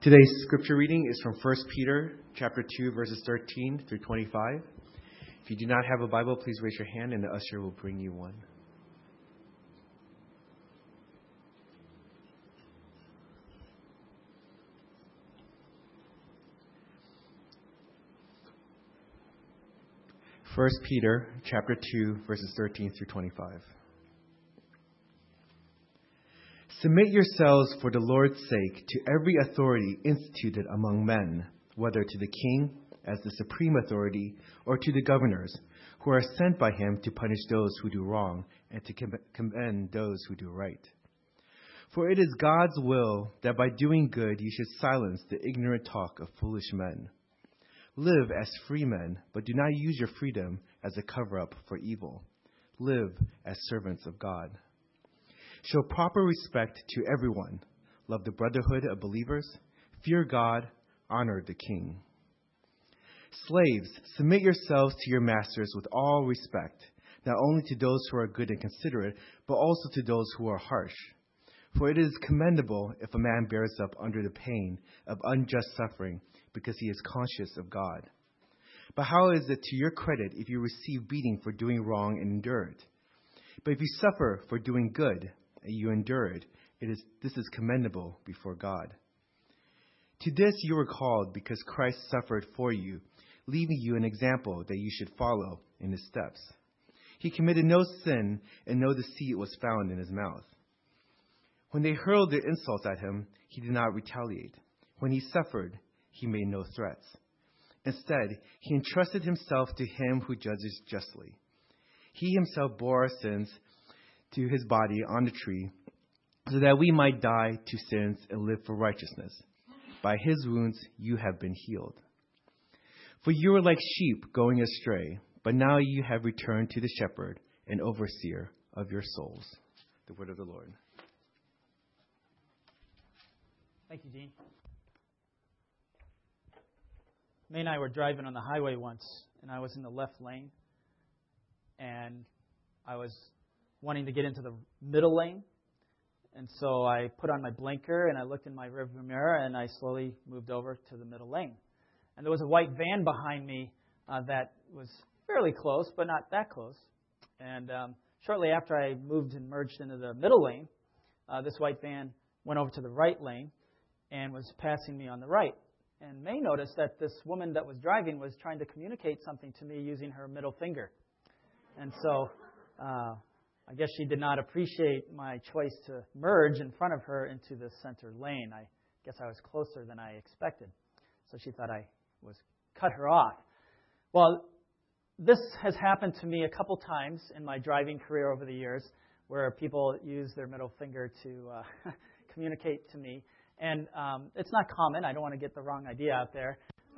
Today's scripture reading is from 1 Peter chapter 2, verses 13 through 25. If you do not have a Bible, please raise your hand and the usher will bring you one. First Peter chapter 2, verses 13 through 25. Submit yourselves for the Lord's sake to every authority instituted among men, whether to the king as the supreme authority or to the governors, who are sent by him to punish those who do wrong and to commend those who do right. For it is God's will that by doing good you should silence the ignorant talk of foolish men. Live as free men, but do not use your freedom as a cover-up for evil. Live as servants of God. Show proper respect to everyone. Love the brotherhood of believers. Fear God. Honor the king. Slaves, submit yourselves to your masters with all respect, not only to those who are good and considerate, but also to those who are harsh. For it is commendable if a man bears up under the pain of unjust suffering, because he is conscious of God. But how is it to your credit if you receive beating for doing wrong and endure it? But if you suffer for doing good, and you endure it, this is commendable before God. To this you were called because Christ suffered for you, leaving you an example that you should follow in his steps. He committed no sin, and no deceit was found in his mouth. When they hurled their insults at him, he did not retaliate. When he suffered, he made no threats. Instead, he entrusted himself to him who judges justly. He himself bore our sins to his body on the tree, so that we might die to sins and live for righteousness. By his wounds you have been healed. For you were like sheep going astray, but now you have returned to the shepherd and overseer of your souls. The word of the Lord. Thank you, Dean. May and I were driving on the highway once, and I was in the left lane, and I was wanting to get into the middle lane. And so I put on my blinker and I looked in my rearview mirror and I slowly moved over to the middle lane. And there was a white van behind me that was fairly close, but not that close. And shortly after I moved and merged into the middle lane, this white van went over to the right lane and was passing me on the right. And May noticed that this woman that was driving was trying to communicate something to me using her middle finger. And so I guess she did not appreciate my choice to merge in front of her into the center lane. I guess I was closer than I expected. So she thought I was cut her off. Well, this has happened to me a couple times in my driving career over the years, where people use their middle finger to communicate to me. And it's not common. I don't want to get the wrong idea out there.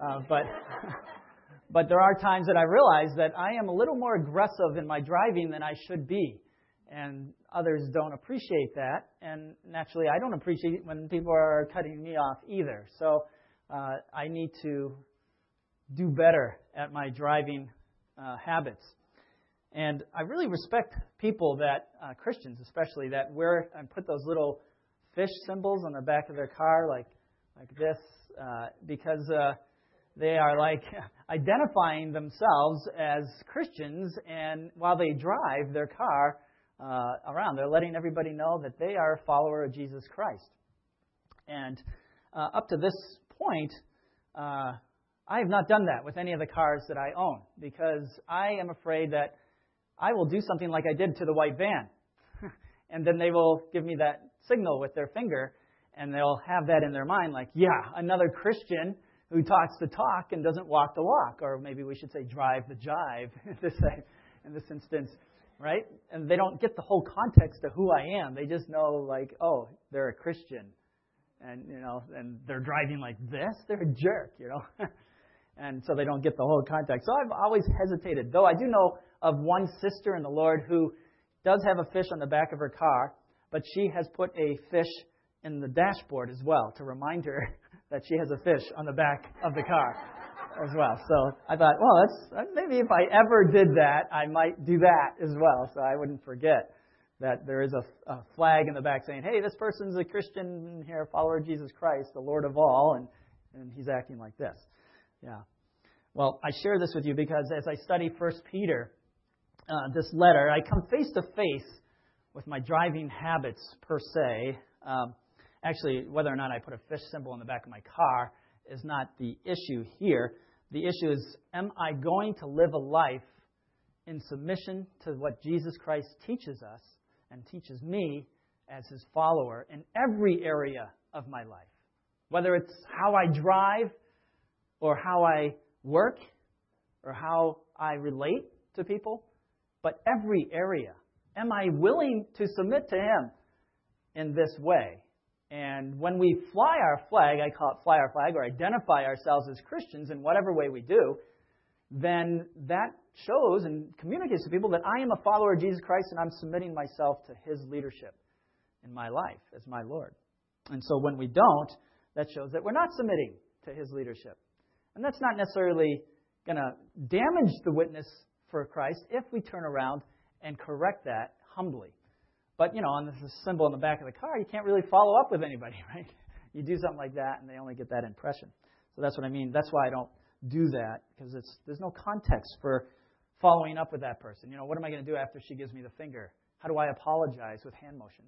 But there are times that I realize that I am a little more aggressive in my driving than I should be. And others don't appreciate that. And naturally, I don't appreciate it when people are cutting me off either. So I need to do better at my driving habits. And I really respect people that, Christians especially, that wear and put those little fish symbols on the back of their car like this, because they are like identifying themselves as Christians, and while they drive their car around, they're letting everybody know that they are a follower of Jesus Christ. And up to this point, I have not done that with any of the cars that I own, because I am afraid that I will do something like I did to the white van. And then they will give me that signal with their finger, and they'll have that in their mind like, yeah, another Christian who talks the talk and doesn't walk the walk. Or maybe we should say drive the jive in this instance, right? And they don't get the whole context of who I am. They just know, like, oh, they're a Christian. And, and they're driving like this. They're a jerk, And so they don't get the whole context. So I've always hesitated. Though I do know of one sister in the Lord who does have a fish on the back of her car, but she has put a fish in the dashboard as well to remind her that she has a fish on the back of the car as well. So I thought, well, maybe if I ever did that, I might do that as well, so I wouldn't forget that there is a flag in the back saying, hey, this person's a Christian here, follower of Jesus Christ, the Lord of all, and he's acting like this. Yeah. Well, I share this with you because as I study 1 Peter, this letter, I come face to face with my driving habits per se. Actually, whether or not I put a fish symbol in the back of my car is not the issue here. The issue is, am I going to live a life in submission to what Jesus Christ teaches us and teaches me as His follower in every area of my life? Whether it's how I drive or how I work or how I relate to people, but every area. Am I willing to submit to Him in this way? And when we fly our flag, I call it fly our flag, or identify ourselves as Christians in whatever way we do, then that shows and communicates to people that I am a follower of Jesus Christ and I'm submitting myself to His leadership in my life as my Lord. And so when we don't, that shows that we're not submitting to His leadership. And that's not necessarily going to damage the witness for Christ if we turn around and correct that humbly. But, on the symbol in the back of the car, you can't really follow up with anybody, right? You do something like that, and they only get that impression. So that's what I mean. That's why I don't do that, because there's no context for following up with that person. What am I going to do after she gives me the finger? How do I apologize with hand motions?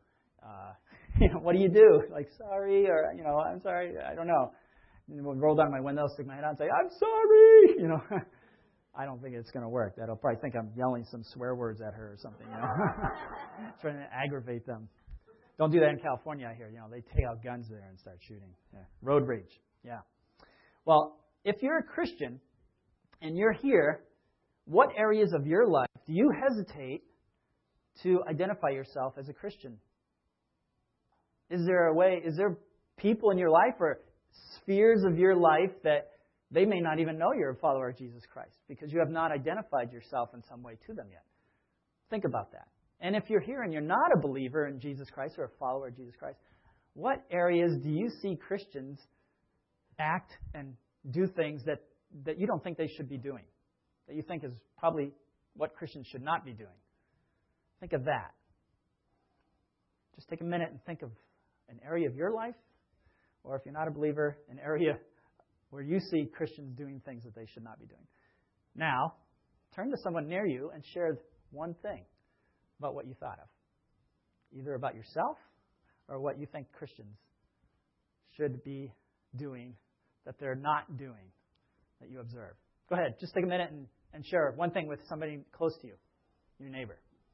What do you do? Like, sorry, or, I'm sorry, I don't know. Roll down my window, stick my head out and say, I'm sorry, I don't think it's going to work. That'll probably think I'm yelling some swear words at her or something, trying to aggravate them. Don't do that in California, I hear. They take out guns there and start shooting. Yeah. Road rage. Yeah. Well, if you're a Christian and you're here, what areas of your life do you hesitate to identify yourself as a Christian? Is there people in your life or spheres of your life that they may not even know you're a follower of Jesus Christ because you have not identified yourself in some way to them yet? Think about that. And if you're here and you're not a believer in Jesus Christ or a follower of Jesus Christ, what areas do you see Christians act and do things that you don't think they should be doing, that you think is probably what Christians should not be doing? Think of that. Just take a minute and think of an area of your life, or if you're not a believer, an area where you see Christians doing things that they should not be doing. Now, turn to someone near you and share one thing about what you thought of, either about yourself or what you think Christians should be doing that they're not doing, that you observe. Go ahead, just take a minute and share one thing with somebody close to you, your neighbor.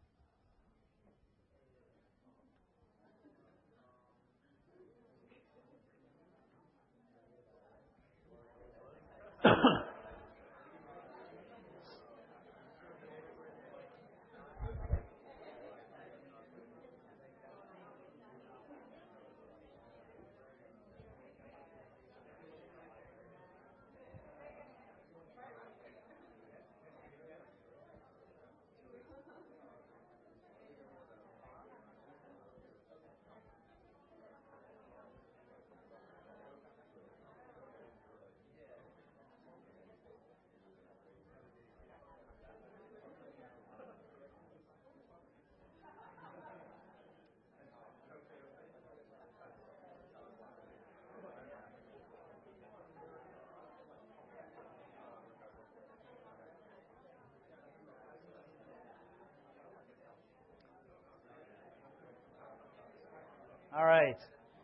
All right.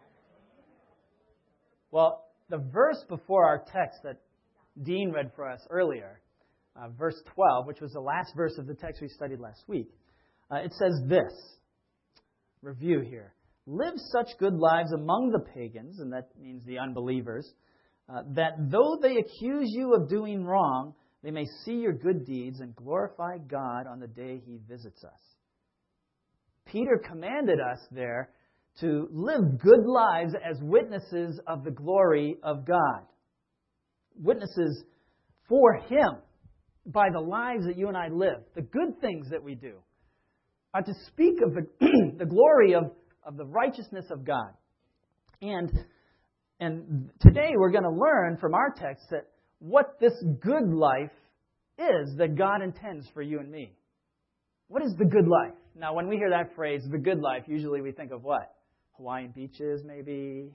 Well, the verse before our text that Dean read for us earlier, verse 12, which was the last verse of the text we studied last week, it says this. Review here. Live such good lives among the pagans, and that means the unbelievers, that though they accuse you of doing wrong, they may see your good deeds and glorify God on the day He visits us. Peter commanded us there to live good lives as witnesses of the glory of God. Witnesses for Him by the lives that you and I live. The good things that we do are to speak of the glory of the righteousness of God. And today we're going to learn from our text that what this good life is that God intends for you and me. What is the good life? Now, when we hear that phrase, the good life, usually we think of what? Hawaiian beaches, maybe,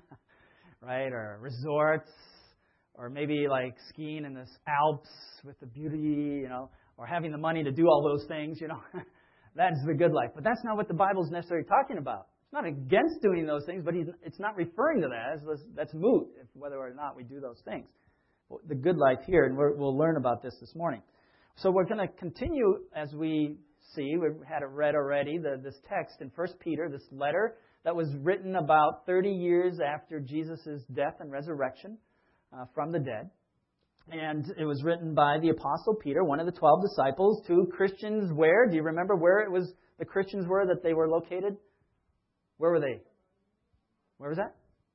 right? Or resorts, or maybe like skiing in the Alps with the beauty, or having the money to do all those things, That's the good life. But that's not what the Bible is necessarily talking about. It's not against doing those things, but it's not referring to that. That's moot, whether or not we do those things. The good life here, and we'll learn about this morning. So we're going to continue as we see. We've had it read already, this text in 1 Peter, this letter that was written about 30 years after Jesus' death and resurrection from the dead. And it was written by the Apostle Peter, one of the 12 disciples, to Christians where? Do you remember where it was the Christians were that they were located? Where were they? Where was that?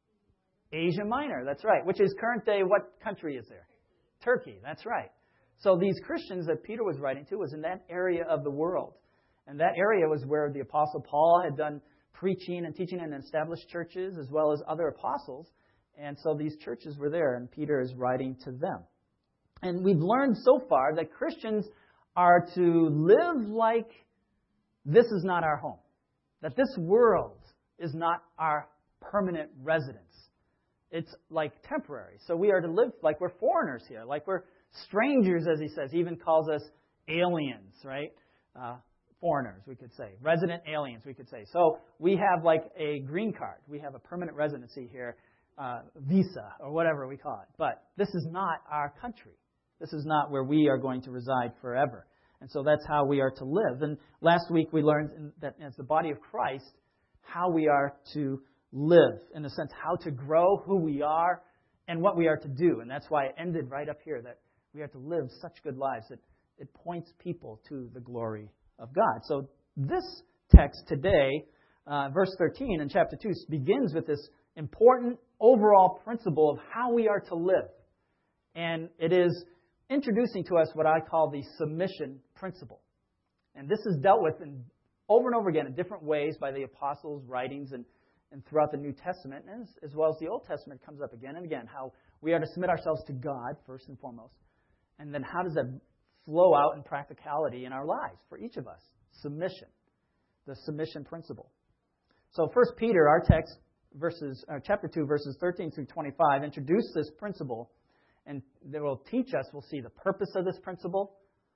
Asia Minor, that's right. Which is current day, what country is there? Turkey, that's right. So these Christians that Peter was writing to was in that area of the world. And that area was where the Apostle Paul had done preaching and teaching and established churches, as well as other apostles. And so these churches were there, and Peter is writing to them. And we've learned so far that Christians are to live like this is not our home. That this world is not our permanent residence. It's like temporary. So we are to live like we're foreigners here, like we're strangers, as he says. He even calls us aliens, right? Foreigners, we could say. Resident aliens, we could say. So we have like a green card. We have a permanent residency here, visa, or whatever we call it. But this is not our country. This is not where we are going to reside forever. And so that's how we are to live. And last week we learned that as the body of Christ, how we are to live, in a sense, how to grow, who we are, and what we are to do. And that's why it ended right up here, that we are to live such good lives that it points people to the glory of God. So this text today, verse 13 in chapter 2, begins with this important overall principle of how we are to live. And it is introducing to us what I call the submission principle. And this is dealt with over and over again in different ways by the apostles' writings and throughout the New Testament, as well as the Old Testament comes up again and again, how we are to submit ourselves to God, first and foremost. And then how does that flow out in practicality in our lives for each of us? Submission, the submission principle. So 1 Peter, our text, chapter 2, verses 13 through 25, introduce this principle. And they will teach us, we'll see the purpose of this principle,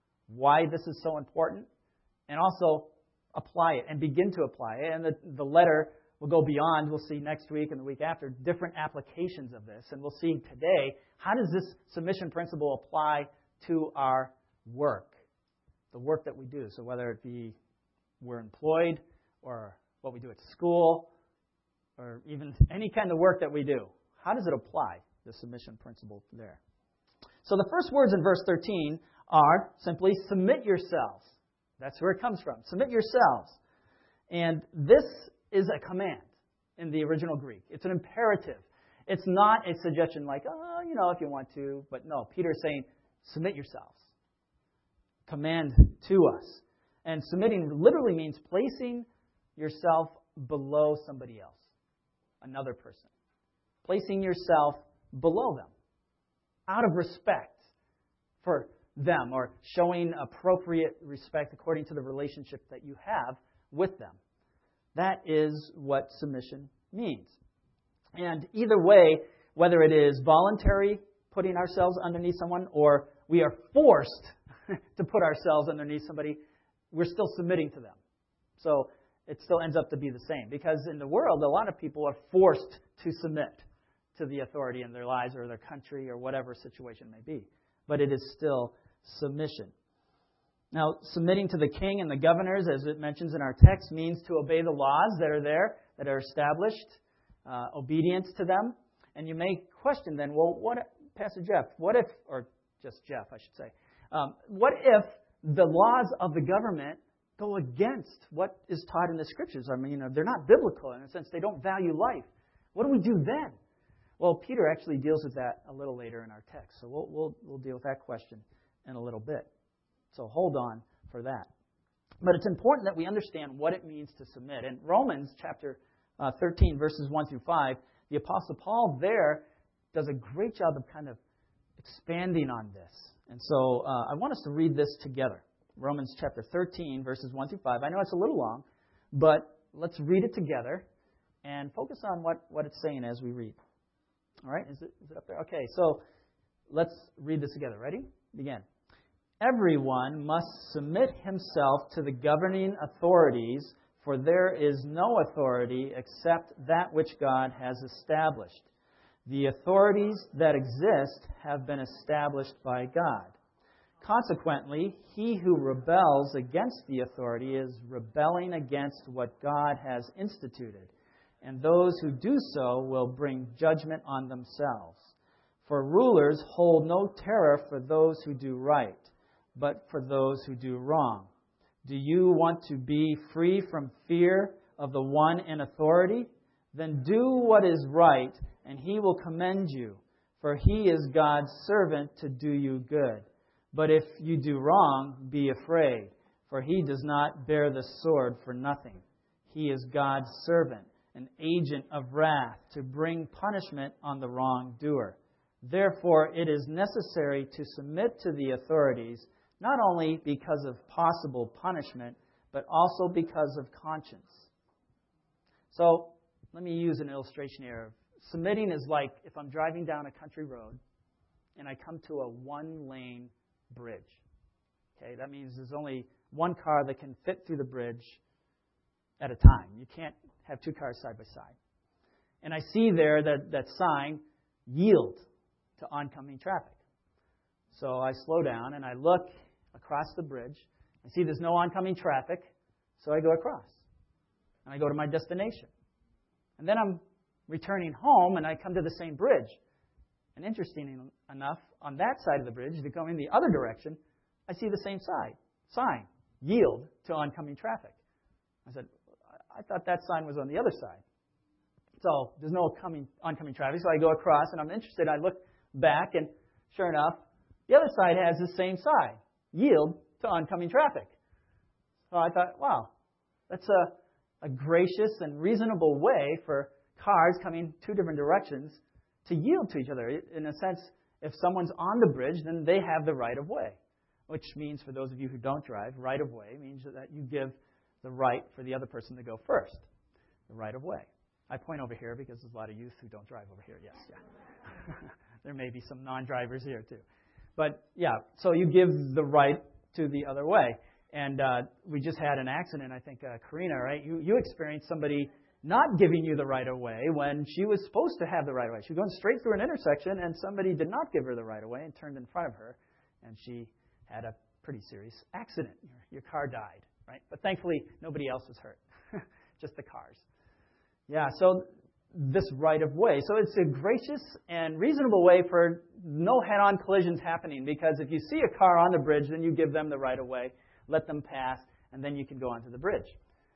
why this is so important, and also apply it and begin to apply it. And the letter will go beyond, we'll see next week and the week after, different applications of this. And we'll see today, how does this submission principle apply to our work, the work that we do. So whether it be we're employed or what we do at school or even any kind of work that we do, how does it apply? The submission principle there. So the first words in verse 13 are simply submit yourselves. That's where it comes from. Submit yourselves. And this is a command in the original Greek. It's an imperative. It's not a suggestion like, if you want to. But no, Peter is saying, submit yourselves. Command to us. And submitting literally means placing yourself below somebody else, another person. Placing yourself below them, out of respect for them, or showing appropriate respect according to the relationship that you have with them. That is what submission means. And either way, whether it is voluntary, putting ourselves underneath someone, or we are forced to put ourselves underneath somebody, we're still submitting to them. So it still ends up to be the same. Because in the world, a lot of people are forced to submit to the authority in their lives or their country or whatever situation may be. But it is still submission. Now, submitting to the king and the governors, as it mentions in our text, means to obey the laws that are there, that are established, obedience to them. And you may question then, well, Pastor Jeff, what if, or just Jeff, I should say, what if the laws of the government go against what is taught in the Scriptures? I mean, they're not biblical in a sense. They don't value life. What do we do then? Well, Peter actually deals with that a little later in our text. So we'll deal with that question in a little bit. So hold on for that. But it's important that we understand what it means to submit. In Romans chapter 13, verses 1 through 5, the Apostle Paul there does a great job of kind of expanding on this. And so I want us to read this together. Romans chapter 13, verses 1 through 5. I know it's a little long, but let's read it together and focus on what it's saying as we read. All right? Is it up there? Okay, so let's read this together. Ready? Begin. Everyone must submit himself to the governing authorities, for there is no authority except that which God has established. The authorities that exist have been established by God. Consequently, he who rebels against the authority is rebelling against what God has instituted, and those who do so will bring judgment on themselves. For rulers hold no terror for those who do right, but for those who do wrong. Do you want to be free from fear of the one in authority? Then do what is right, and he will commend you, for he is God's servant to do you good. But if you do wrong, be afraid, for he does not bear the sword for nothing. He is God's servant, an agent of wrath, to bring punishment on the wrongdoer. Therefore, it is necessary to submit to the authorities, not only because of possible punishment, but also because of conscience. So, let me use an illustration here. Submitting is like if I'm driving down a country road and I come to a one-lane bridge. Okay, that means there's only one car that can fit through the bridge at a time. You can't have two cars side by side. And I see there that sign, yield to oncoming traffic. So I slow down and I look across the bridge. I see there's no oncoming traffic, so I go across. And I go to my destination. And then I'm returning home and I come to the same bridge. And interestingly enough, on that side of the bridge, going the other direction, I see the same sign, yield to oncoming traffic. I said, I thought that sign was on the other side. So there's no oncoming traffic, so I go across and I'm interested. I look back and sure enough, the other side has the same sign, yield to oncoming traffic. So I thought, wow, that's a gracious and reasonable way for cars coming two different directions to yield to each other. In a sense, if someone's on the bridge, then they have the right of way, which means, for those of you who don't drive, right of way means that you give the right for the other person to go first, the right of way. I point over here because there's a lot of youth who don't drive over here. Yes, yeah. There may be some non-drivers here too. But yeah, so you give the right to the other way. And we just had an accident, I think, Karina, right? You experienced somebody not giving you the right of way when she was supposed to have the right of way. She was going straight through an intersection, and somebody did not give her the right of way and turned in front of her, and she had a pretty serious accident. Your car died, right? But thankfully, nobody else was hurt, just the cars. Yeah, so this right of way. So it's a gracious and reasonable way for no head-on collisions happening, because if you see a car on the bridge, then you give them the right of way, let them pass, and then you can go onto the bridge.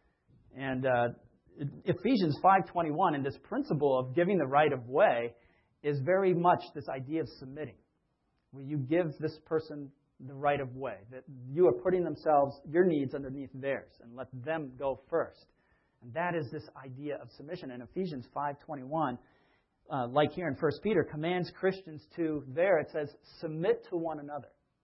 And Ephesians 5:21, and this principle of giving the right of way is very much this idea of submitting, where you give this person the right of way, that you are putting your needs underneath theirs, and let them go first. And that is this idea of submission. And Ephesians 5:21, like here in 1 Peter, commands Christians to, there it says, submit to one another.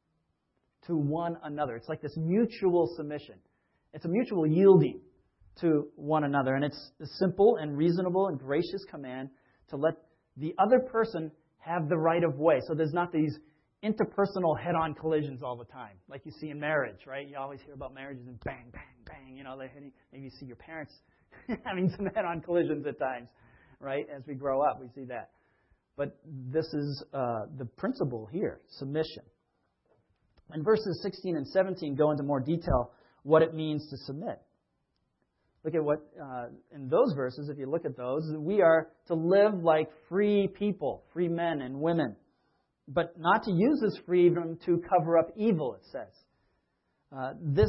To one another. It's like this mutual submission. It's a mutual yielding to one another. And it's a simple and reasonable and gracious command to let the other person have the right of way. So there's not these interpersonal head-on collisions all the time, like you see in marriage, right? You always hear about marriages and bang, bang, bang. You know, maybe you see your parents having some head-on collisions at times, right? As we grow up, we see that. But this is the principle here, submission. And verses 16 and 17 go into more detail what it means to submit. Look at what, in those verses, if you look at those, we are to live like free people, free men and women, but not to use this freedom to cover up evil, it says. This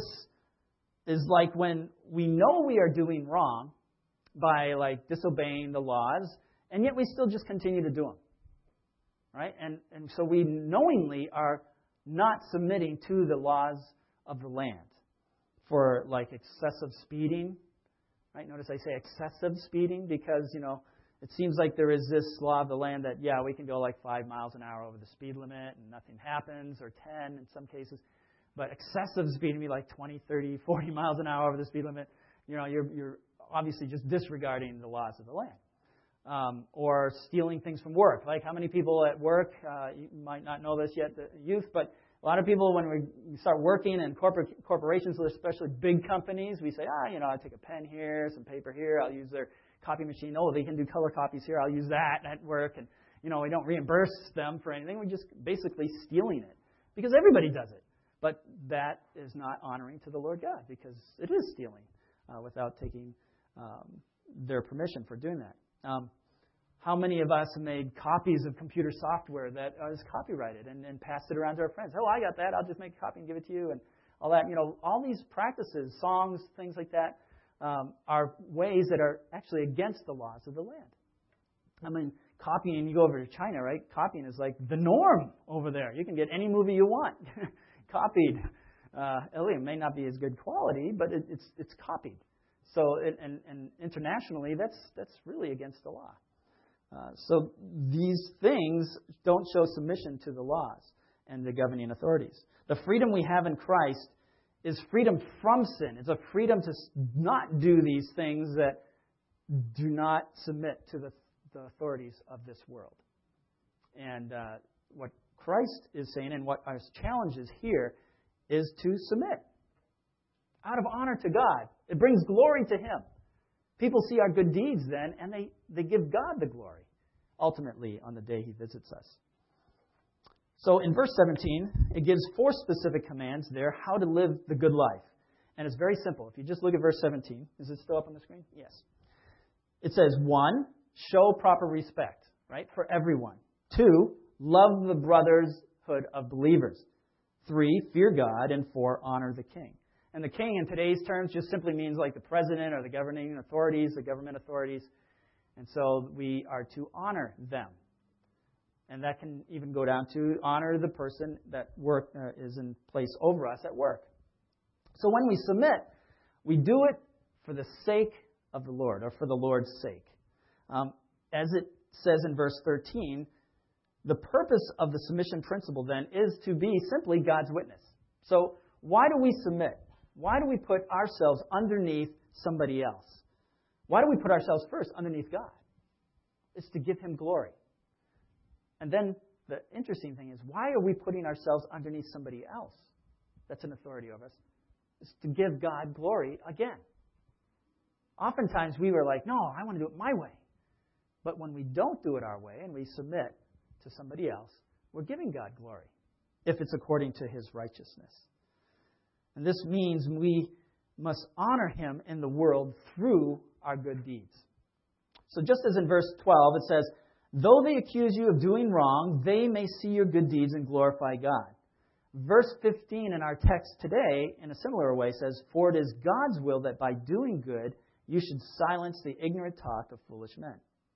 is like when we know we are doing wrong by like disobeying the laws, and yet we still just continue to do them. Right? And so we knowingly are not submitting to the laws of the land for like excessive speeding. Right? Notice I say excessive speeding because, it seems like there is this law of the land that, we can go like 5 miles an hour over the speed limit and nothing happens, or 10 in some cases. But excessive speed would be like 20, 30, 40 miles an hour over the speed limit. You're obviously just disregarding the laws of the land. Or stealing things from work. Like how many people at work, you might not know this yet, the youth, but a lot of people when we start working in corporations, especially big companies, we say, I'll take a pen here, some paper here, I'll use their copy machine. Oh, they can do color copies here, I'll use that at work. And, we don't reimburse them for anything. We're just basically stealing it because everybody does it. But that is not honoring to the Lord God because it is stealing without taking their permission for doing that. How many of us have made copies of computer software that is copyrighted and passed it around to our friends? Oh, I got that. I'll just make a copy and give it to you. And all that. All these practices, songs, things like that, are ways that are actually against the laws of the land. I mean, copying, you go over to China, right? Copying is like the norm over there. You can get any movie you want copied. It may not be as good quality, but it's copied. So, and internationally, that's really against the law. So these things don't show submission to the laws and the governing authorities. The freedom we have in Christ is freedom from sin. It's a freedom to not do these things that do not submit to the authorities of this world. And what Christ is saying and what our challenge is here is to submit out of honor to God. It brings glory to Him. People see our good deeds then, and they give God the glory, ultimately, on the day He visits us. So in verse 17, it gives 4 specific commands there, how to live the good life. And it's very simple. If you just look at verse 17, is it still up on the screen? Yes. It says, 1, show proper respect, right, for everyone. 2, love the brotherhood of believers. 3, fear God. And 4, honor the king. And the king, in today's terms, just simply means like the president or the governing authorities, the government authorities. And so we are to honor them. And that can even go down to honor the person that is in place over us at work. So when we submit, we do it for the sake of the Lord, or for the Lord's sake. As it says in verse 13, the purpose of the submission principle then is to be simply God's witness. So why do we submit? Why do we put ourselves underneath somebody else? Why do we put ourselves first underneath God? It's to give Him glory. And then the interesting thing is, why are we putting ourselves underneath somebody else that's an authority over us? It's to give God glory again. Oftentimes we were like, no, I want to do it my way. But when we don't do it our way and we submit to somebody else, we're giving God glory if it's according to His righteousness. And this means we must honor Him in the world through our good deeds. So just as in verse 12 it says, though they accuse you of doing wrong, they may see your good deeds and glorify God. Verse 15 in our text today, in a similar way, says, for it is God's will that by doing good you should silence the ignorant talk of foolish men.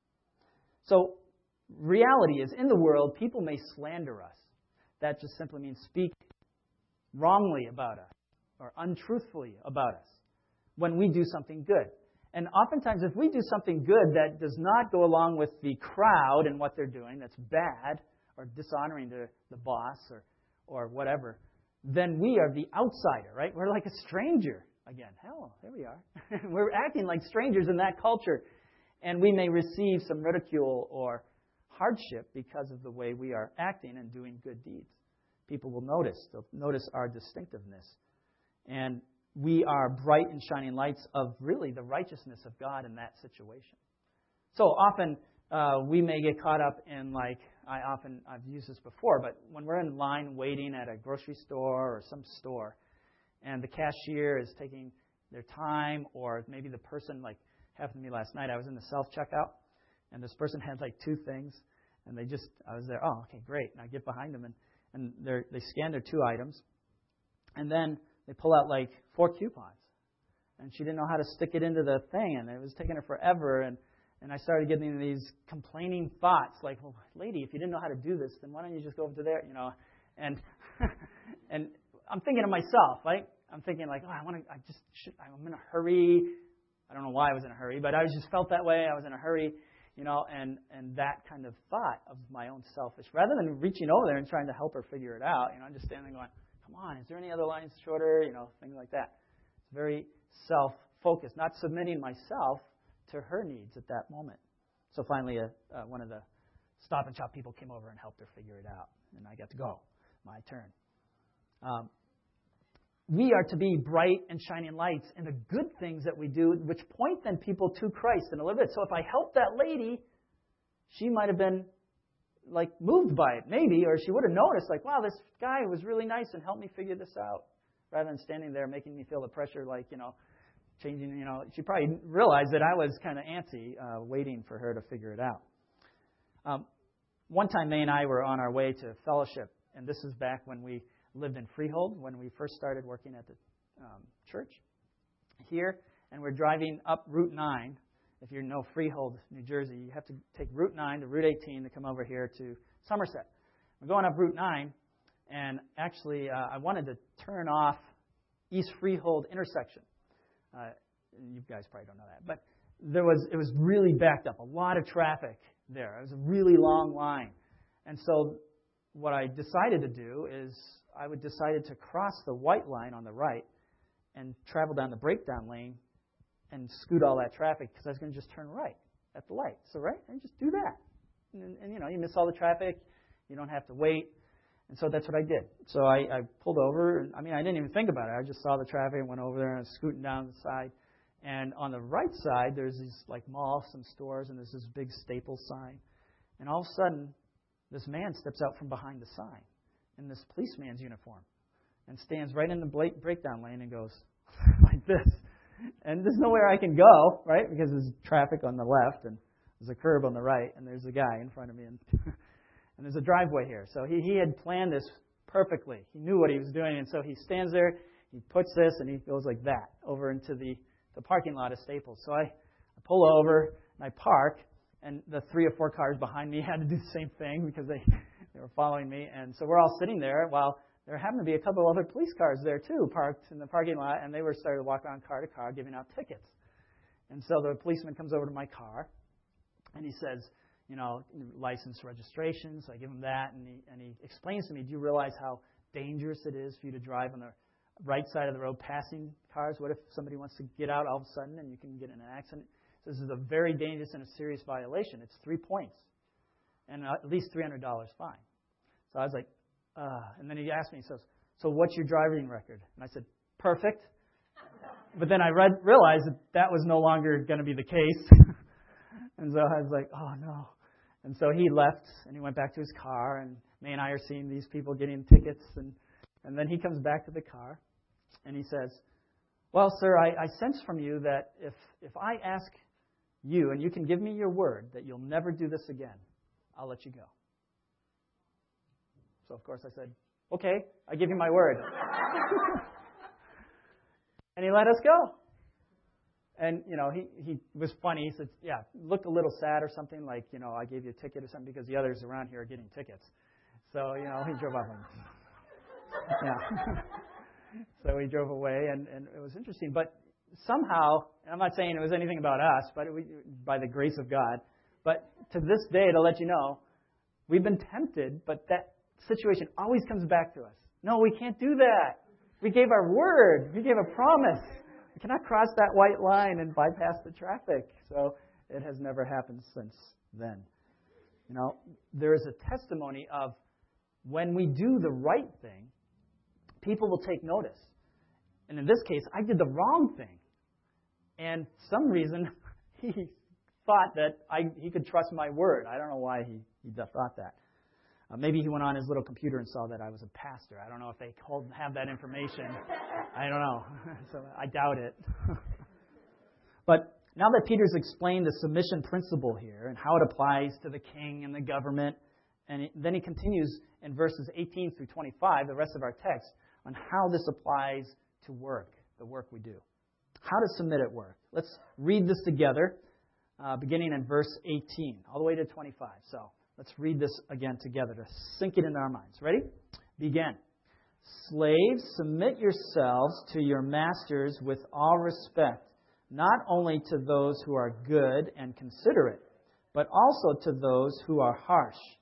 So, reality is, in the world, people may slander us. That just simply means speak wrongly about us or untruthfully about us when we do something good. And oftentimes, if we do something good that does not go along with the crowd and what they're doing, that's bad or dishonoring to the boss or whatever, then we are the outsider, right? We're like a stranger. Again, hell, there we are. We're acting like strangers in that culture. And we may receive some ridicule or hardship because of the way we are acting and doing good deeds. People will notice. They'll notice our distinctiveness. And we are bright and shining lights of really the righteousness of God in that situation. So often we may get caught up in I've used this before, but when we're in line waiting at a grocery store or some store, and the cashier is taking their time, or maybe the person, like happened to me last night, I was in the self-checkout, and this person had 2 things, and I was there, oh, okay, great. And I get behind them, and they scan their 2 items, and then they pull out 4 coupons. And she didn't know how to stick it into the thing, and it was taking her forever, and I started getting these complaining thoughts, like, well, lady, if you didn't know how to do this, then why don't you just go over to there, and and I'm thinking of myself, right? I'm thinking I'm in a hurry. I don't know why I was in a hurry, but I just felt that way. I was in a hurry, and that kind of thought of my own selfish, rather than reaching over there and trying to help her figure it out, I'm just standing there going, come on, is there any other lines shorter? Things like that. It's very self-focused, not submitting myself to her needs at that moment. So finally, one of the Stop and Shop people came over and helped her figure it out, and I got to go. My turn. We are to be bright and shining lights in the good things that we do, which point then people to Christ in a little bit. So if I help that lady, she might have been moved by it, maybe, or she would have noticed, wow, this guy was really nice and helped me figure this out, rather than standing there making me feel the pressure, changing, she probably realized that I was kind of antsy, waiting for her to figure it out. One time, May and I were on our way to fellowship, and this is back when we lived in Freehold, when we first started working at the church here, and we're driving up Route 9. If you know Freehold, New Jersey, you have to take Route 9 to Route 18 to come over here to Somerset. We're going up Route 9, and actually I wanted to turn off East Freehold intersection. You guys probably don't know that, but it was really backed up, a lot of traffic there. It was a really long line. And so what I decided to do is I decided to cross the white line on the right and travel down the breakdown lane and scoot all that traffic because I was going to just turn right at the light. So, right? And just do that. And you miss all the traffic. You don't have to wait. And so that's what I did. So I pulled over. I didn't even think about it. I just saw the traffic and went over there and I was scooting down the side. And on the right side, there's these malls, some stores, and there's this big Staples sign. And all of a sudden, this man steps out from behind the sign in this policeman's uniform and stands right in the breakdown lane and goes like this. And there's nowhere I can go, right? Because there's traffic on the left and there's a curb on the right and there's a guy in front of me and there's a driveway here. So he had planned this perfectly. He knew what he was doing. And so he stands there, he puts this, and he goes like that over into the parking lot of Staples. So I pull over and I park, and the 3 or 4 cars behind me had to do the same thing because they were following me. And so we're all sitting there while there happened to be a couple other police cars there too, parked in the parking lot, and they were starting to walk around car to car giving out tickets. And so the policeman comes over to my car, and he says, license registration. So I give him that, and he explains to me, do you realize how dangerous it is for you to drive on the right side of the road passing cars? What if somebody wants to get out all of a sudden and you can get in an accident? So this is a very dangerous and a serious violation. It's 3 points and at least $300 fine. So I was like, and then he asked me, he says, so what's your driving record? And I said, perfect. But then I realized that was no longer going to be the case. And so I was like, oh no. And so he left and he went back to his car, and May and I are seeing these people getting tickets, and then he comes back to the car and he says, well, sir, I sense from you that if I ask you and you can give me your word that you'll never do this again, I'll let you go. So, of course, I said, okay, I give you my word. And he let us go. And, he was funny. He said, yeah, looked a little sad or something, like, I gave you a ticket or something because the others around here are getting tickets. So, he drove off. Yeah. So he drove away, and it was interesting. But somehow, and I'm not saying it was anything about us, but by the grace of God, but to this day, to let you know, we've been tempted, but that situation always comes back to us. No, we can't do that. We gave our word. We gave a promise. We cannot cross that white line and bypass the traffic. So it has never happened since then. There is a testimony of when we do the right thing, people will take notice. And in this case, I did the wrong thing. And for some reason, he thought that he could trust my word. I don't know why he thought that. Maybe he went on his little computer and saw that I was a pastor. I don't know if they have that information. I don't know. So I doubt it. But now that Peter's explained the submission principle here and how it applies to the king and the government, and then he continues in verses 18 through 25, the rest of our text, on how this applies to work, the work we do. How to submit at work. Let's read this together, beginning in verse 18, all the way to 25. So let's read this again together to sink it into our minds. Ready? Begin. Slaves, submit yourselves to your masters with all respect, not only to those who are good and considerate, but also to those who are harsh.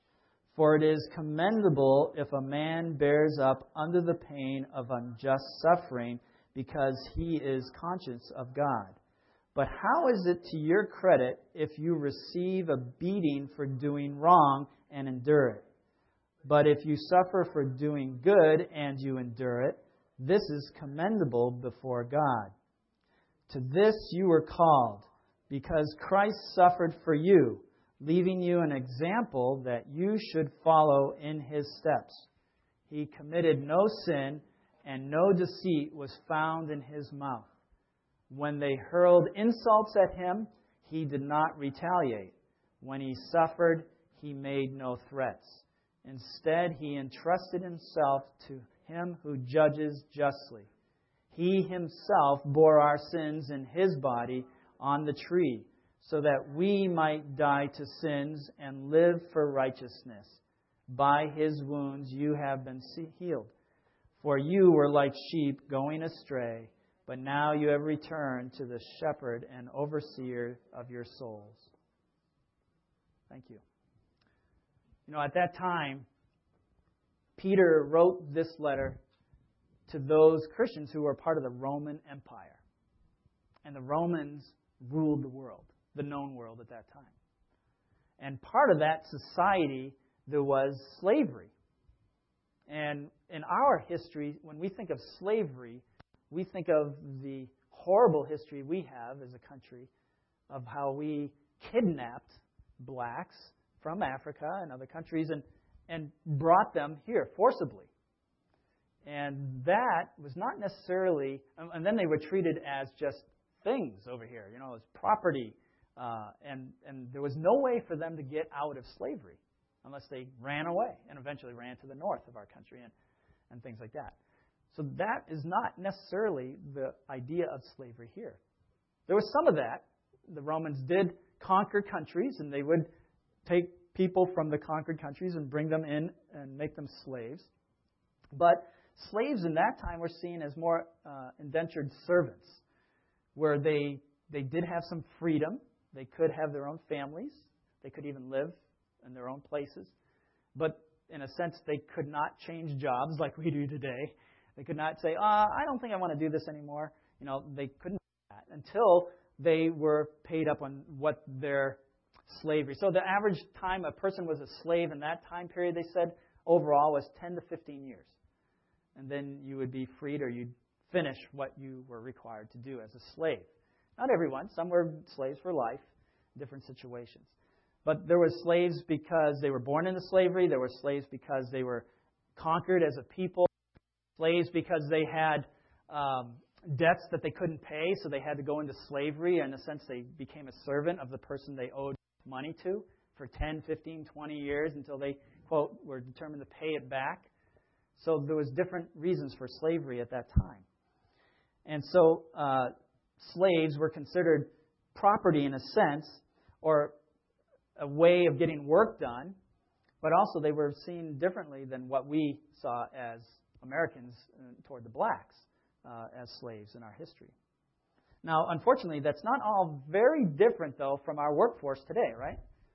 For it is commendable if a man bears up under the pain of unjust suffering, because he is conscious of God. But how is it to your credit if you receive a beating for doing wrong and endure it? But if you suffer for doing good and you endure it, this is commendable before God. To this you were called, because Christ suffered for you, leaving you an example that you should follow in His steps. He committed no sin, and no deceit was found in His mouth. When they hurled insults at Him, He did not retaliate. When He suffered, He made no threats. Instead, He entrusted Himself to Him who judges justly. He Himself bore our sins in His body on the tree, so that we might die to sins and live for righteousness. By His wounds you have been healed. For you were like sheep going astray, but now you have returned to the shepherd and overseer of your souls. Thank you. You know, at that time, Peter wrote this letter to those Christians who were part of the Roman Empire. And the Romans ruled the world, the known world at that time. And part of that society, there was slavery. And in our history, when we think of slavery, we think of the horrible history we have as a country of how we kidnapped blacks from Africa and other countries and brought them here forcibly. And that was not necessarily, and then they were treated as just things over here, you know, as property. And there was no way for them to get out of slavery unless they ran away and eventually ran to the north of our country and things like that. So that is not necessarily the idea of slavery here. There was some of that. The Romans did conquer countries, and they would take people from the conquered countries and bring them in and make them slaves. But slaves in that time were seen as more indentured servants, where they did have some freedom. They could have their own families. They could even live in their own places. But in a sense, they could not change jobs like we do today. They could not say, I don't think I want to do this anymore. You know, they couldn't do that until they were paid up on what their slavery. So the average time a person was a slave in that time period, they said, overall was 10 to 15 years. And then you would be freed, or you'd finish what you were required to do as a slave. Not everyone. Some were slaves for life, different situations. But there were slaves because they were born into slavery. There were slaves because they were conquered as a people. Slaves because they had debts that they couldn't pay, so they had to go into slavery. In a sense, they became a servant of the person they owed money to for 10, 15, 20 years until they, quote, were determined to pay it back. So there was different reasons for slavery at that time. And so slaves were considered property in a sense, or a way of getting work done, but also they were seen differently than what we saw as Americans toward the blacks as slaves in our history. Now, unfortunately, that's not all very different, though, from our workforce today, right?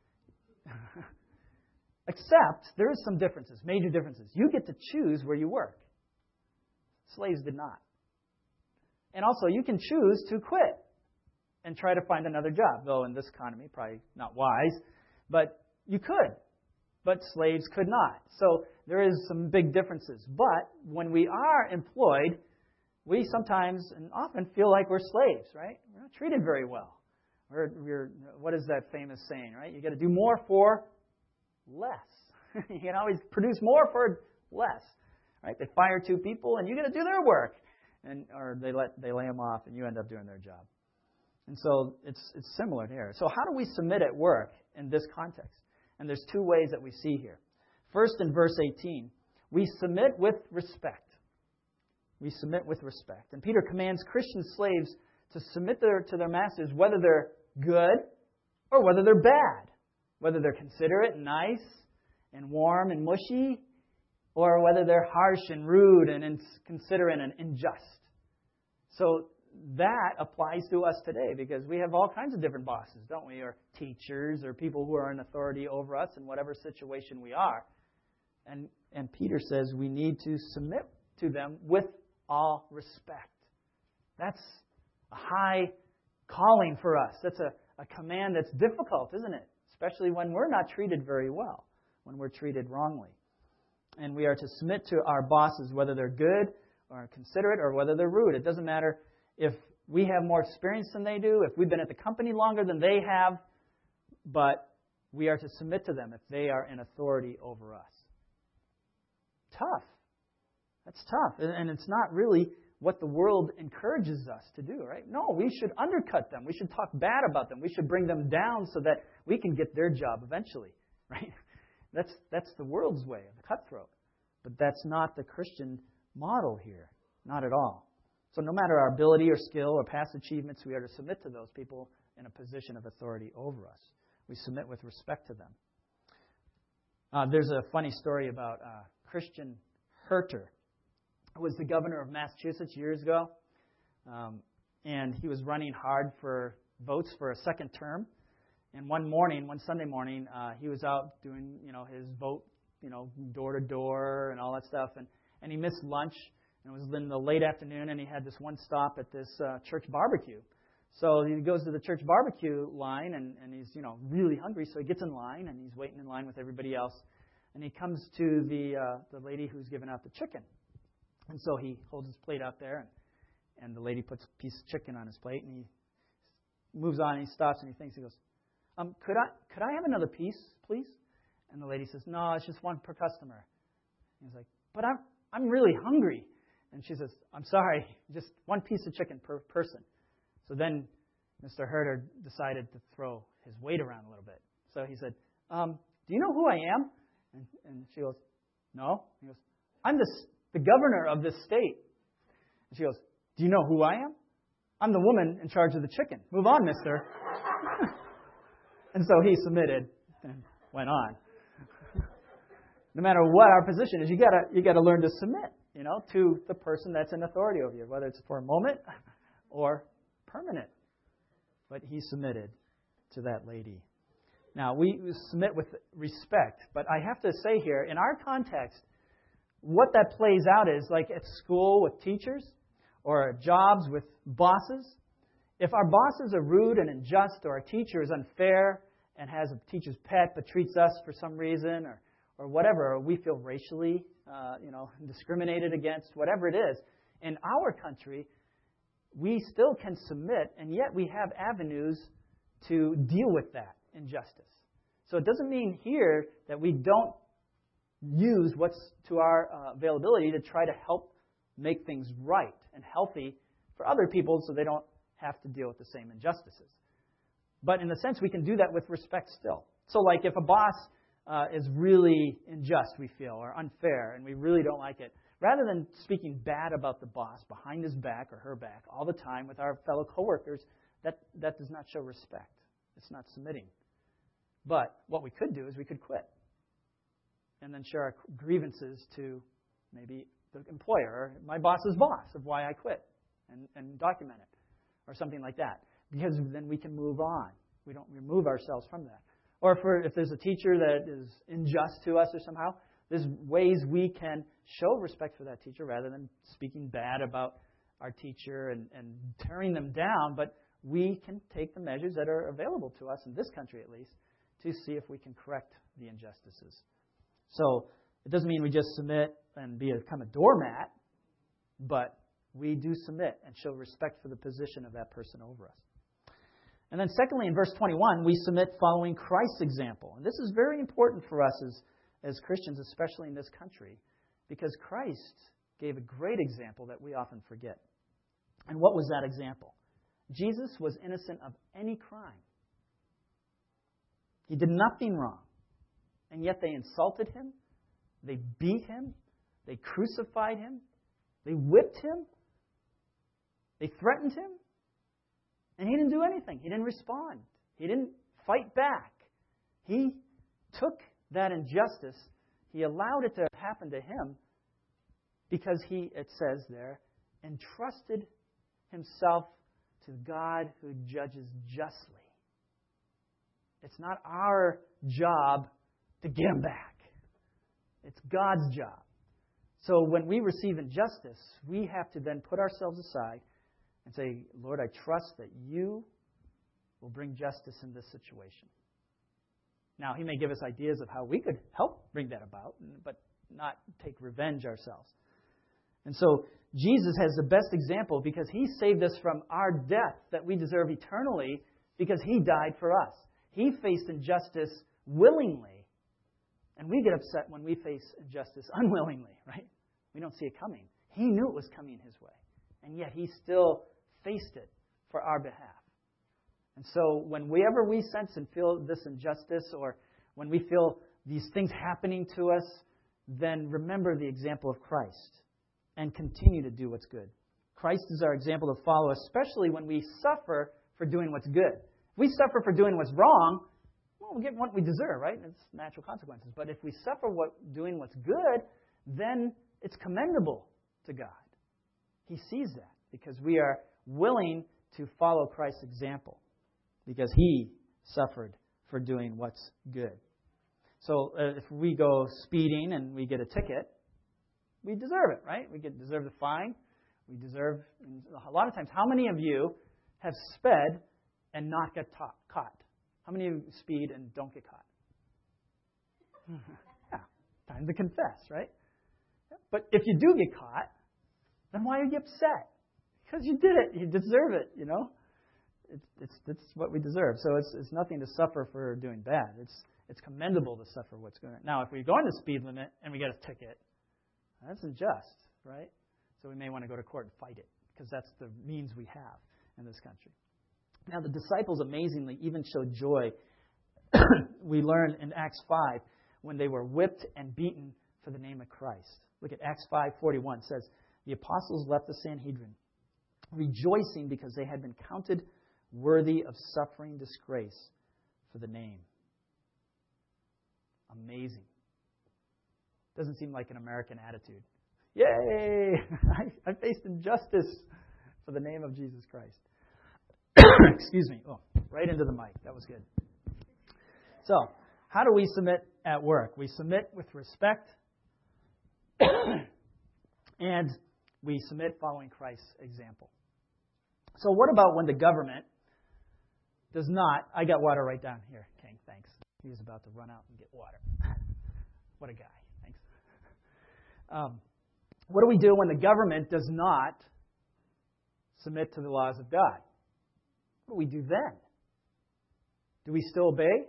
Except there is some differences, major differences. You get to choose where you work. Slaves did not. And also, you can choose to quit and try to find another job, though in this economy, probably not wise, but you could. But slaves could not. So there is some big differences. But when we are employed, we sometimes and often feel like we're slaves, right? We're not treated very well. What is that famous saying, right? You got to do more for less. You can always produce more for less, right? They fire 2 people, and you got to do their work, or they lay them off, and you end up doing their job. And so it's similar here. So how do we submit at work in this context? And there's 2 ways that we see here. First, in verse 18, we submit with respect. We submit with respect. And Peter commands Christian slaves to submit to their masters, whether they're good or whether they're bad. Whether they're considerate and nice and warm and mushy, or whether they're harsh and rude and inconsiderate and unjust. So that applies to us today because we have all kinds of different bosses, don't we? Or teachers or people who are in authority over us in whatever situation we are. And Peter says we need to submit to them with all respect. That's a high calling for us. That's a command that's difficult, isn't it? Especially when we're not treated very well, when we're treated wrongly. And we are to submit to our bosses, whether they're good or considerate or whether they're rude. It doesn't matter if we have more experience than they do, if we've been at the company longer than they have, but we are to submit to them if they are in authority over us. Tough. That's tough. And it's not really what the world encourages us to do, right? No, we should undercut them. We should talk bad about them. We should bring them down so that we can get their job eventually, right? That's the world's way, the cutthroat. But that's not the Christian model here. Not at all. So no matter our ability or skill or past achievements, we are to submit to those people in a position of authority over us. We submit with respect to them. There's a funny story about Christian Herter, who was the governor of Massachusetts years ago. And he was running hard for votes for a second term. And one Sunday morning, he was out doing, his vote, door to door and all that stuff. And he missed lunch. And it was in the late afternoon, and he had this one stop at this church barbecue. So he goes to the church barbecue line, and he's, really hungry. So he gets in line, and he's waiting in line with everybody else. And he comes to the lady who's giving out the chicken. And so he holds his plate out there, and the lady puts a piece of chicken on his plate, and he moves on, and he stops, and he thinks, he goes, could I have another piece, please? And the lady says, no, it's just one per customer. And he's like, but I'm really hungry. And she says, I'm sorry, just one piece of chicken per person. So then Mr. Herter decided to throw his weight around a little bit. So he said, do you know who I am? And she goes, no. He goes, I'm the governor of this state. And she goes, do you know who I am? I'm the woman in charge of the chicken. Move on, mister. And so he submitted and went on. No matter what our position is, you gotta learn to submit, to the person that's in authority over you, whether it's for a moment or permanent. But he submitted to that lady. Now, we submit with respect, but I have to say here, in our context, what that plays out is like at school with teachers or at jobs with bosses. If our bosses are rude and unjust, or our teacher is unfair and has a teacher's pet but treats us for some reason, or whatever, or we feel racially discriminated against, whatever it is, in our country, we still can submit, and yet we have avenues to deal with that injustice. So it doesn't mean here that we don't use what's to our availability to try to help make things right and healthy for other people so they don't have to deal with the same injustices. But in a sense, we can do that with respect still. So like if a boss is really unjust, we feel, or unfair, and we really don't like it, rather than speaking bad about the boss behind his back or her back all the time with our fellow coworkers, that does not show respect. It's not submitting. But what we could do is we could quit and then share our grievances to maybe the employer or my boss's boss of why I quit and document it or something like that. Because then we can move on. We don't remove ourselves from that. Or if there's a teacher that is unjust to us or somehow, there's ways we can show respect for that teacher rather than speaking bad about our teacher and tearing them down. But we can take the measures that are available to us, in this country at least, to see if we can correct the injustices. So it doesn't mean we just submit and become a doormat, but we do submit and show respect for the position of that person over us. And then secondly, in verse 21, we submit following Christ's example. And this is very important for us as Christians, especially in this country, because Christ gave a great example that we often forget. And what was that example? Jesus was innocent of any crime. He did nothing wrong. And yet they insulted him. They beat him. They crucified him. They whipped him. They threatened him. And he didn't do anything. He didn't respond. He didn't fight back. He took that injustice. He allowed it to happen to him because he, it says there, entrusted himself to God who judges justly. It's not our job to get him back. It's God's job. So when we receive injustice, we have to then put ourselves aside and say, Lord, I trust that you will bring justice in this situation. Now, he may give us ideas of how we could help bring that about, but not take revenge ourselves. And so Jesus has the best example because he saved us from our death that we deserve eternally because he died for us. He faced injustice willingly, and we get upset when we face injustice unwillingly, right? We don't see it coming. He knew it was coming his way, and yet he still faced it for our behalf. And so whenever we sense and feel this injustice, or when we feel these things happening to us, then remember the example of Christ and continue to do what's good. Christ is our example to follow, especially when we suffer for doing what's good. If we suffer for doing what's wrong, well, we get what we deserve, right? It's natural consequences. But if we suffer doing what's good, then it's commendable to God. He sees that because we are willing to follow Christ's example because he suffered for doing what's good. So if we go speeding and we get a ticket, we deserve it, right? We deserve the fine. We deserve, a lot of times, how many of you have sped and not get caught? How many of you speed and don't get caught? Yeah, time to confess, right? But if you do get caught, then why are you upset? Because you did it. You deserve it, you know? It's what we deserve. So it's nothing to suffer for doing bad. It's commendable to suffer what's good. Now, if we go on the speed limit and we get a ticket, that's unjust, right? So we may want to go to court and fight it because that's the means we have in this country. Now, the disciples amazingly even showed joy. We learn in Acts 5 when they were whipped and beaten for the name of Christ. Look at Acts 5:41. It says, the apostles left the Sanhedrin, rejoicing because they had been counted worthy of suffering disgrace for the name. Amazing. Doesn't seem like an American attitude. Yay! I faced injustice for the name of Jesus Christ. Excuse me. Oh, right into the mic. That was good. So, how do we submit at work? We submit with respect, and we submit following Christ's example. So what about when the government does not... I got water right down here, King. Thanks. He was about to run out and get water. What a guy. Thanks. What do we do when the government does not submit to the laws of God? What do we do then? Do we still obey?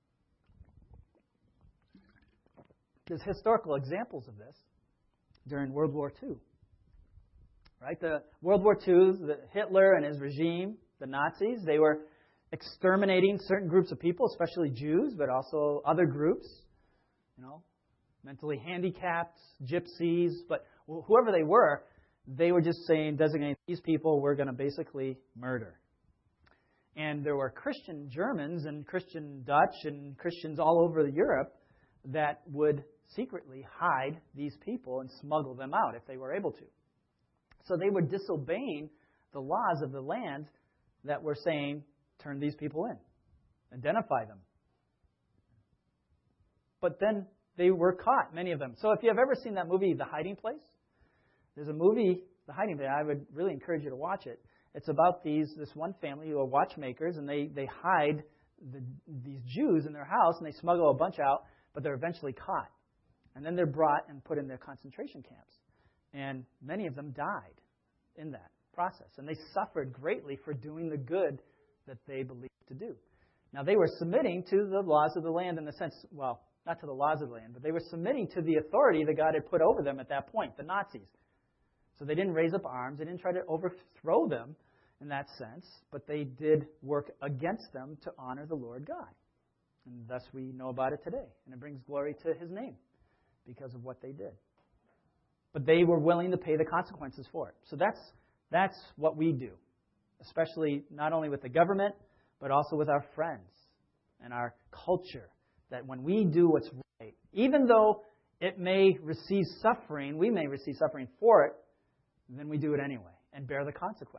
There's historical examples of this during World War II. Right? The World War II, Hitler and his regime, the Nazis, they were exterminating certain groups of people, especially Jews, but also other groups, mentally handicapped, gypsies, but whoever they were just saying, designating these people we're going to basically murder. And there were Christian Germans and Christian Dutch and Christians all over Europe that would secretly hide these people and smuggle them out if they were able to. So they were disobeying the laws of the land that were saying, turn these people in, identify them. But then they were caught, many of them. So if you have ever seen that movie, The Hiding Place, there's a movie, The Hiding Place, I would really encourage you to watch it. It's about this one family who are watchmakers, and they hide these Jews in their house, and they smuggle a bunch out, but they're eventually caught. And then they're brought and put in their concentration camps. And many of them died in that process. And they suffered greatly for doing the good that they believed to do. Now, they were submitting to the laws of the land in the sense, well, not to the laws of the land, but they were submitting to the authority that God had put over them at that point, the Nazis. So they didn't raise up arms. They didn't try to overthrow them in that sense, but they did work against them to honor the Lord God. And thus we know about it today. And it brings glory to His name because of what they did. But they were willing to pay the consequences for it. So that's what we do, especially not only with the government, but also with our friends and our culture, that when we do what's right, even though it may receive suffering, we may receive suffering for it, then we do it anyway and bear the consequences.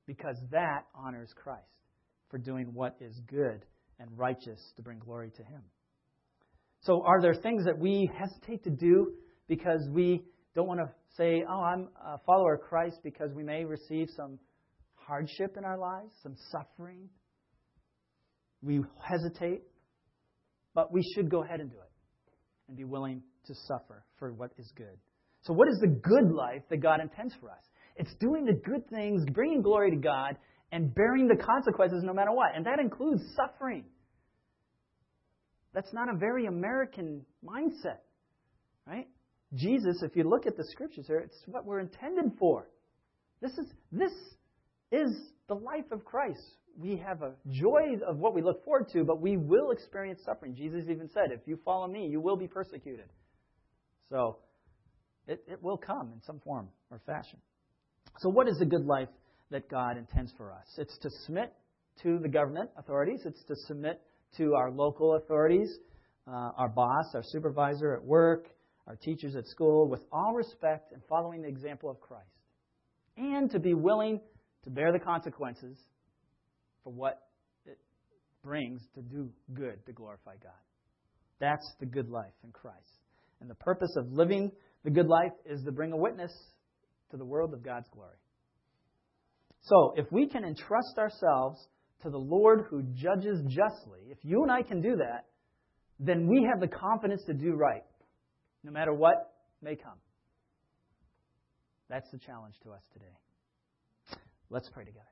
because that honors Christ for doing what is good and righteous to bring glory to Him. So are there things that we hesitate to do because we don't want to say, oh, I'm a follower of Christ, because we may receive some hardship in our lives, some suffering? We hesitate, but we should go ahead and do it and be willing to suffer for what is good. So what is the good life that God intends for us? It's doing the good things, bringing glory to God, and bearing the consequences no matter what. And that includes suffering. That's not a very American mindset, right? Jesus, if you look at the Scriptures here, it's what we're intended for. This is the life of Christ. We have a joy of what we look forward to, but we will experience suffering. Jesus even said, if you follow me, you will be persecuted. So it will come in some form or fashion. So what is the good life that God intends for us? It's to submit to the government authorities. It's to submit to our local authorities, our boss, our supervisor at work, our teachers at school, with all respect and following the example of Christ. And to be willing to bear the consequences for what it brings to do good to glorify God. That's the good life in Christ. And the purpose of living the good life is to bring a witness to the world of God's glory. So, if we can entrust ourselves to the Lord who judges justly, if you and I can do that, then we have the confidence to do right, no matter what may come. That's the challenge to us today. Let's pray together.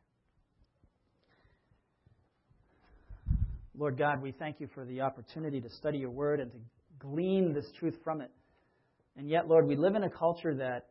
Lord God, we thank you for the opportunity to study your word and to glean this truth from it. And yet, Lord, we live in a culture that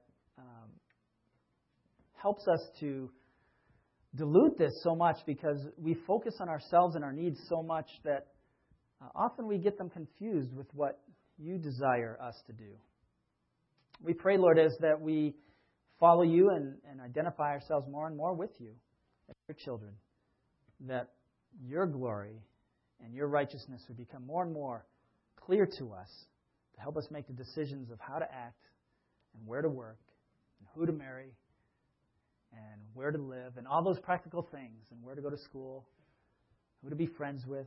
helps us to dilute this so much because we focus on ourselves and our needs so much that often we get them confused with what you desire us to do. We pray, Lord, as that we follow you and identify ourselves more and more with you as your children, that your glory and your righteousness would become more and more clear to us to help us make the decisions of how to act and where to work and who to marry and where to live and all those practical things and where to go to school, who to be friends with,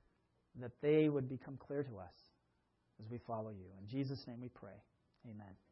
that they would become clear to us as we follow you. In Jesus' name we pray. Amen.